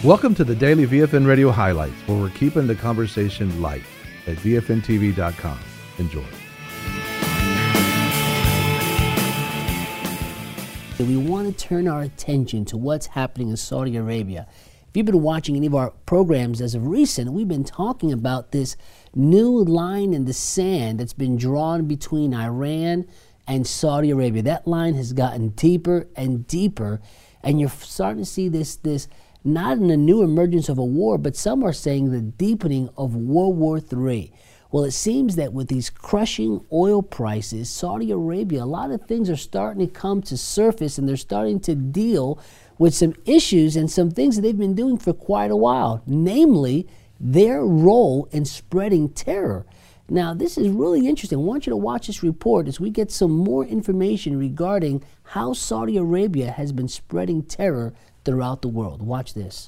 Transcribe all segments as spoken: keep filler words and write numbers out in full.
Welcome to the Daily V F N Radio Highlights, where we're keeping the conversation light at V F N T V dot com. Enjoy. We want to turn our attention to what's happening in Saudi Arabia. If you've been watching any of our programs as of recent, we've been talking about this new line in the sand that's been drawn between Iran and Saudi Arabia. That line has gotten deeper and deeper, and you're starting to see this, this not in a new emergence of a war, but some are saying the deepening of World War Three. Well, it seems that with these crushing oil prices, Saudi Arabia, a lot of things are starting to come to surface, and they're starting to deal with some issues and some things that they've been doing for quite a while, namely their role in spreading terror. Now, this is really interesting. I want you to watch this report as we get some more information regarding how Saudi Arabia has been spreading terror throughout the world. Watch this.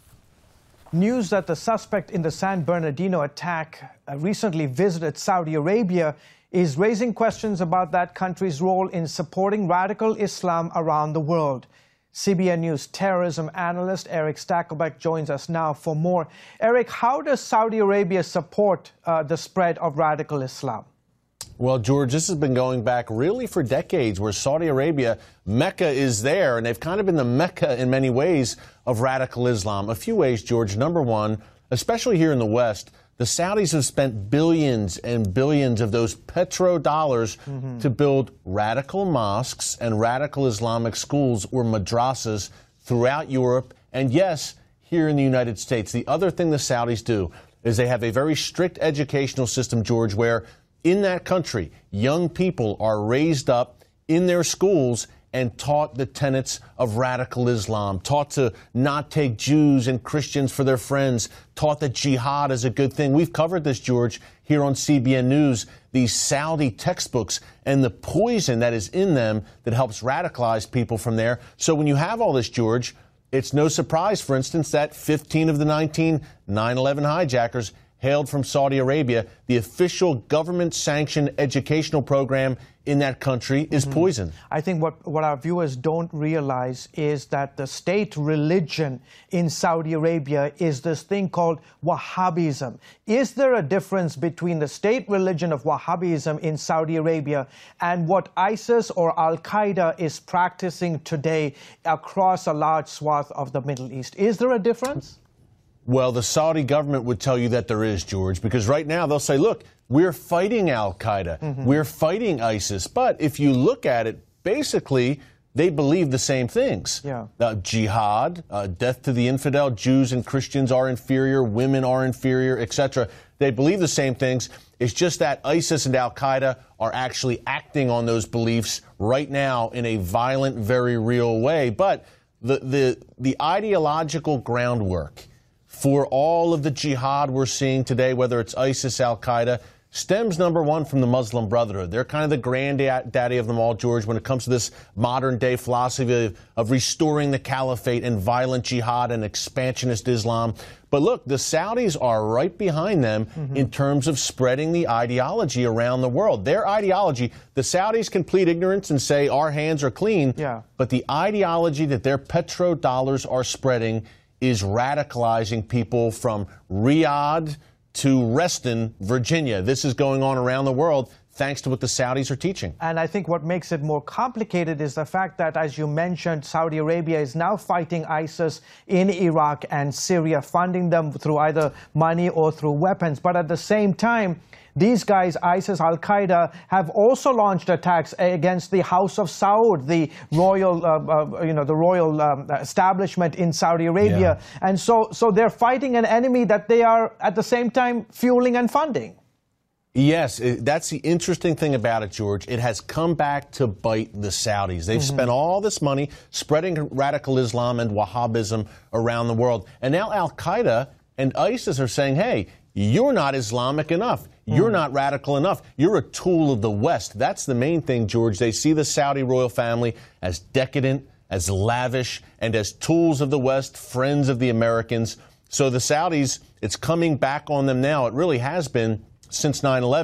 News that the suspect in the San Bernardino attack uh, recently visited Saudi Arabia is raising questions about that country's role in supporting radical Islam around the world. C B N News terrorism analyst Eric Stakelbeck joins us now for more. Eric, how does Saudi Arabia support uh, the spread of radical Islam? Well, George, this has been going back really for decades, where Saudi Arabia, Mecca is there, and they've kind of been the Mecca in many ways of radical Islam. A few ways, George. Number one, especially here in the West, the Saudis have spent billions and billions of those petrodollars mm-hmm. to build radical mosques and radical Islamic schools or madrasas throughout Europe, and yes, here in the United States. The other thing the Saudis do is they have a very strict educational system, George, where in that country, young people are raised up in their schools and taught the tenets of radical Islam, taught to not take Jews and Christians for their friends, taught that jihad is a good thing. We've covered this, George, here on C B N News, these Saudi textbooks and the poison that is in them that helps radicalize people from there. So when you have all this, George, it's no surprise, for instance, that fifteen of the nineteen nine eleven hijackers hailed from Saudi Arabia. The official government-sanctioned educational program in that country is mm-hmm. poison. I think what, what our viewers don't realize is that the state religion in Saudi Arabia is this thing called Wahhabism. Is there a difference between the state religion of Wahhabism in Saudi Arabia and what ISIS or Al-Qaeda is practicing today across a large swath of the Middle East? Is there a difference? Well, the Saudi government would tell you that there is, George, because right now they'll say, look, we're fighting Al-Qaeda, mm-hmm. we're fighting ISIS. But if you look at it, basically, they believe the same things. Yeah. Uh, jihad, uh, death to the infidel, Jews and Christians are inferior, women are inferior, et cetera. They believe the same things. It's just that ISIS and Al-Qaeda are actually acting on those beliefs right now in a violent, very real way. But the the, the ideological groundwork for all of the jihad we're seeing today, whether it's ISIS, Al-Qaeda, stems, number one, from the Muslim Brotherhood. They're kind of the granddaddy of them all, George, when it comes to this modern-day philosophy of, of restoring the caliphate and violent jihad and expansionist Islam. But look, the Saudis are right behind them mm-hmm. in terms of spreading the ideology around the world. Their ideology, the Saudis can plead ignorance and say our hands are clean, yeah. but the ideology that their petrodollars are spreading is radicalizing people from Riyadh to Reston, Virginia. This is going on around the world thanks to what the Saudis are teaching. And I think what makes it more complicated is the fact that, as you mentioned, Saudi Arabia is now fighting ISIS in Iraq and Syria, funding them through either money or through weapons. But at the same time, these guys, ISIS, Al-Qaeda, have also launched attacks against the House of Saud, the royal, uh, uh, you know, the royal um, establishment in Saudi Arabia. Yeah. And so, so they're fighting an enemy that they are at the same time fueling and funding. Yes, it, that's the interesting thing about it, George. It has come back to bite the Saudis. They've mm-hmm. spent all this money spreading radical Islam and Wahhabism around the world. And now Al-Qaeda and ISIS are saying, hey, you're not Islamic enough. You're not radical enough. You're a tool of the West. That's the main thing, George. They see the Saudi royal family as decadent, as lavish, and as tools of the West, friends of the Americans. So the Saudis, it's coming back on them now. It really has been since nine eleven.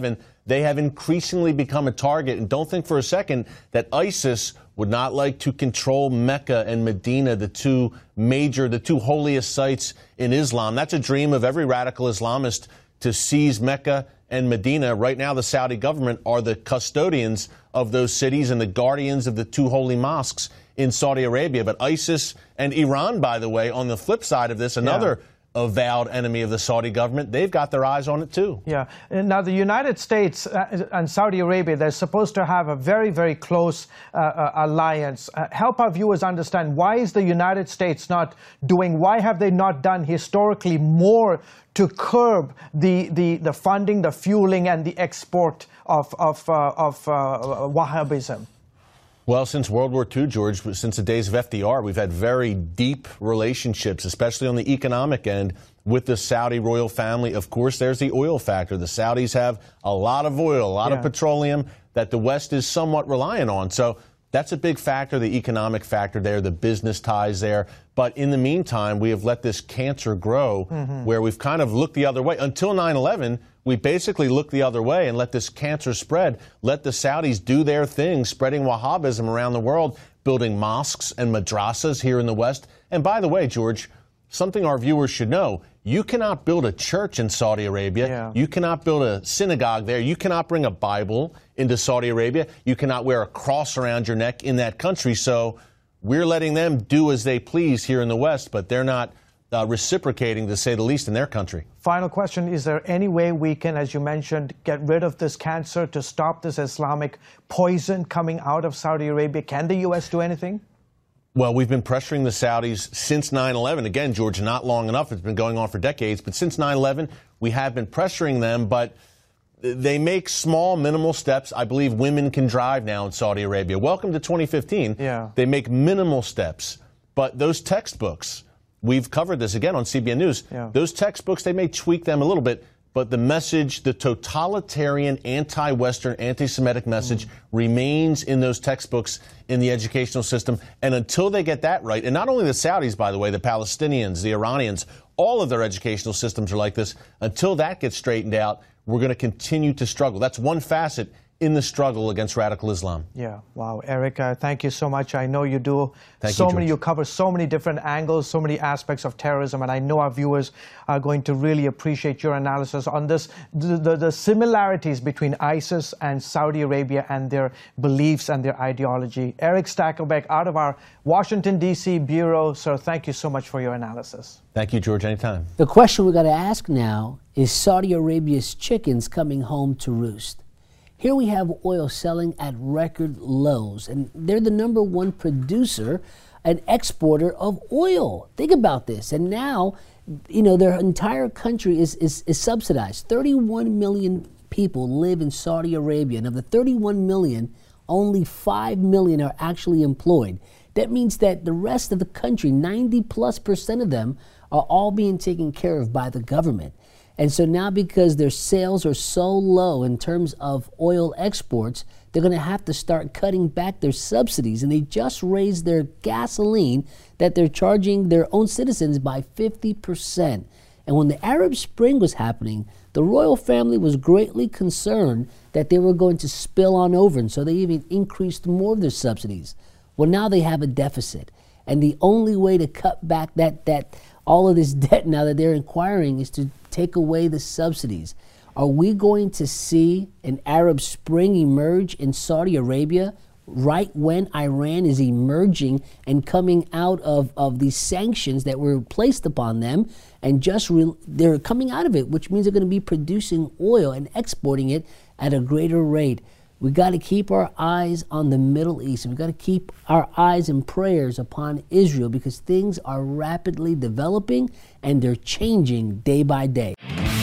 they have increasingly become a target. And don't think for a second that ISIS would not like to control Mecca and Medina, the two major, the two holiest sites in Islam. That's a dream of every radical Islamist, to seize Mecca and Medina. Right now, the Saudi government are the custodians of those cities and the guardians of the two holy mosques in Saudi Arabia. But ISIS and Iran, by the way, on the flip side of this, another yeah. avowed enemy of the Saudi government, they've got their eyes on it too. Yeah. Now, the United States and Saudi Arabia, they're supposed to have a very, very close uh, uh, alliance. Uh, help our viewers understand, why is the United States not doing, why have they not done historically more to curb the, the, the funding, the fueling, and the export of, of, uh, of uh, Wahhabism? Well, since World War Two, George, since the days of F D R, we've had very deep relationships, especially on the economic end, with the Saudi royal family. Of course, there's the oil factor. The Saudis have a lot of oil, a lot yeah. of petroleum that the West is somewhat reliant on. So that's a big factor, the economic factor there, the business ties there. But in the meantime, we have let this cancer grow mm-hmm. where we've kind of looked the other way. Until nine eleven, we basically looked the other way and let this cancer spread, let the Saudis do their thing, spreading Wahhabism around the world, building mosques and madrasas here in the West. And by the way, George, something our viewers should know, you cannot build a church in Saudi Arabia. Yeah. You cannot build a synagogue there. You cannot bring a Bible into Saudi Arabia. You cannot wear a cross around your neck in that country. So we're letting them do as they please here in the West, but they're not uh, reciprocating, to say the least, in their country. Final question. Is there any way we can, as you mentioned, get rid of this cancer, to stop this Islamic poison coming out of Saudi Arabia? Can the U S do anything? Well, we've been pressuring the Saudis since nine eleven. Again, George, not long enough. It's been going on for decades. But since nine eleven, we have been pressuring them. But they make small, minimal steps. I believe women can drive now in Saudi Arabia. Welcome to twenty fifteen. Yeah. They make minimal steps. But those textbooks, we've covered this again on C B N News. Yeah. Those textbooks, they may tweak them a little bit. But the message, the totalitarian, anti-Western, anti-Semitic message mm. remains in those textbooks in the educational system. And until they get that right, and not only the Saudis, by the way, the Palestinians, the Iranians, all of their educational systems are like this. Until that gets straightened out, we're going to continue to struggle. That's one facet in the struggle against radical Islam. Yeah. Wow. Eric, uh, thank you so much. I know you do thank so you, many, you cover so many different angles, so many aspects of terrorism, and I know our viewers are going to really appreciate your analysis on this, the, the, the similarities between ISIS and Saudi Arabia and their beliefs and their ideology. Eric Stakelbeck, out of our Washington, D C bureau. Sir, thank you so much for your analysis. Thank you, George. Anytime. The question we got to ask now is, Saudi Arabia's chickens coming home to roost? Here we have oil selling at record lows, and they're the number one producer and exporter of oil. Think about this. And now, you know, their entire country is, is, is subsidized. thirty-one million people live in Saudi Arabia, and of the thirty-one million, only five million are actually employed. That means that the rest of the country, ninety plus percent of them, are all being taken care of by the government. And so now, because their sales are so low in terms of oil exports, they're going to have to start cutting back their subsidies. And they just raised their gasoline that they're charging their own citizens by fifty percent. And when the Arab Spring was happening, the royal family was greatly concerned that they were going to spill on over. And so they even increased more of their subsidies. Well, now they have a deficit. And the only way to cut back that, that all of this debt now that they're inquiring is to take away the subsidies. Are we going to see an Arab Spring emerge in Saudi Arabia right when Iran is emerging and coming out of, of these sanctions that were placed upon them, and just re they're coming out of it, which means they're going to be producing oil and exporting it at a greater rate? We got to keep our eyes on the Middle East. We've got to keep our eyes and prayers upon Israel, because things are rapidly developing and they're changing day by day.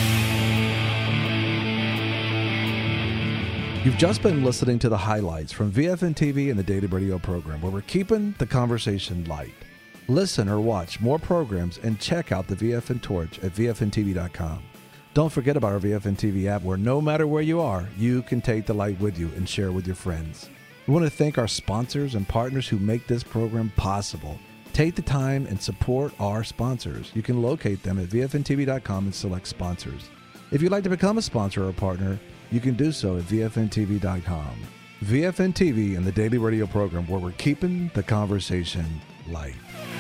You've just been listening to the highlights from V F N T V and the Daily Radio program, where we're keeping the conversation light. Listen or watch more programs and check out the V F N Torch at V F N T V dot com. Don't forget about our V F N T V app, where no matter where you are, you can take the light with you and share with your friends. We want to thank our sponsors and partners who make this program possible. Take the time and support our sponsors. You can locate them at V F N T V dot com and select sponsors. If you'd like to become a sponsor or a partner, you can do so at V F N T V dot com. V F N T V and the daily radio program where we're keeping the conversation light.